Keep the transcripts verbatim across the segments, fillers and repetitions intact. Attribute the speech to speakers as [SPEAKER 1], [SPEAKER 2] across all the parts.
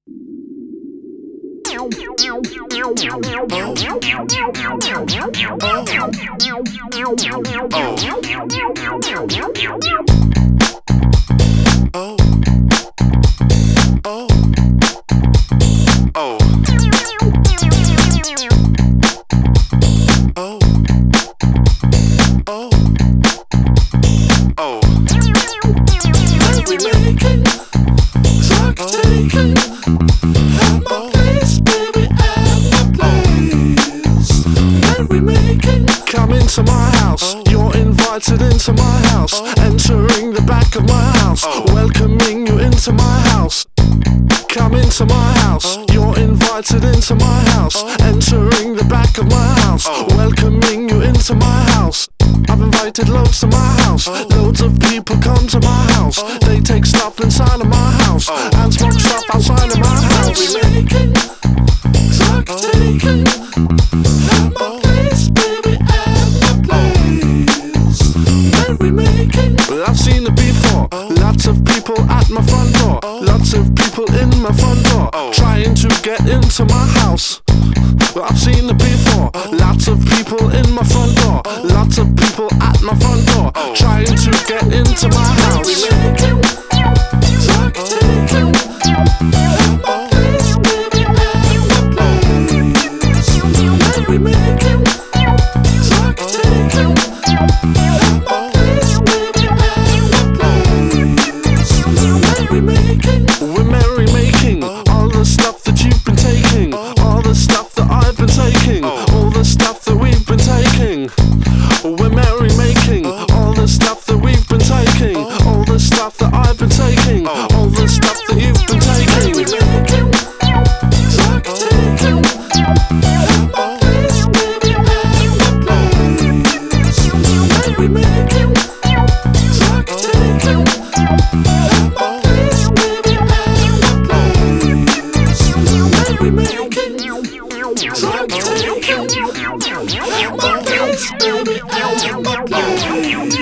[SPEAKER 1] Come into my house, you're invited into my house. Entering the back of my house, welcoming you into my house. Come into my house, you're invited into my house. Entering the back of my house, welcoming you into my house. I've invited loads to my house, loads of people come to my house. They take stuff inside of my house and smoke stuff outside of my house. Making, talk taking, at my place, baby, at my place. Merrymaking, well, I've seen it before. Lots of people at my front door, lots of people in my front door, trying to get into my house. Well, I've seen it before. Lots of people in my front door, lots of people at my front door, trying to get into my house. Merrymaking, talk taking, at my place, baby, at my place. Merrymaking, talk taking, at my place, baby, at my place. Merrymaking, we're merrymaking all the stuff that you've been taking, all the stuff that I've been taking, all the stuff that we've been taking. We're merrymaking all the stuff that we've been taking, all the stuff that I've been taking, all the stuff that you've been taking. Merrymaking, talk taking, at my place, baby, at my place. Merrymaking, talk taking, at my place, baby, at my place. Merrymaking, talk taking, at my place, baby, at my place.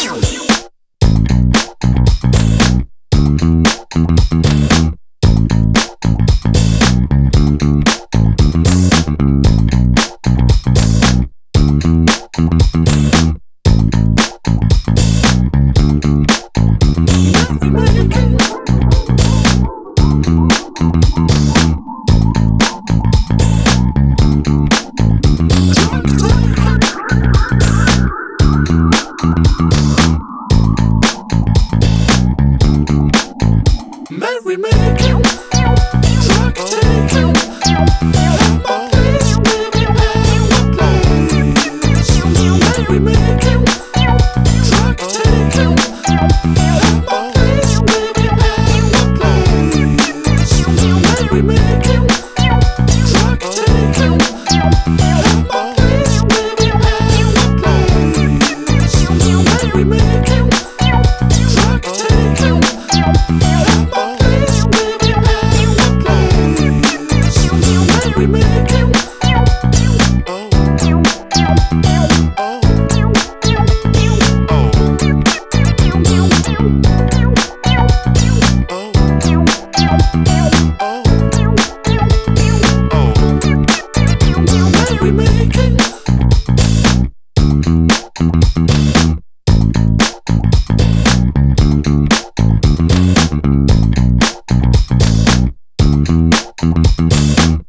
[SPEAKER 1] Merrymaking, talk taking, at my place, baby, at my place. Merrymaking, talk taking, at my place, baby, at my place. Merrymaking, talk taking, at my place, baby, at my place. Merrymaking, talk taking, at my place, baby, at my place. Merrymaking, merrymaking.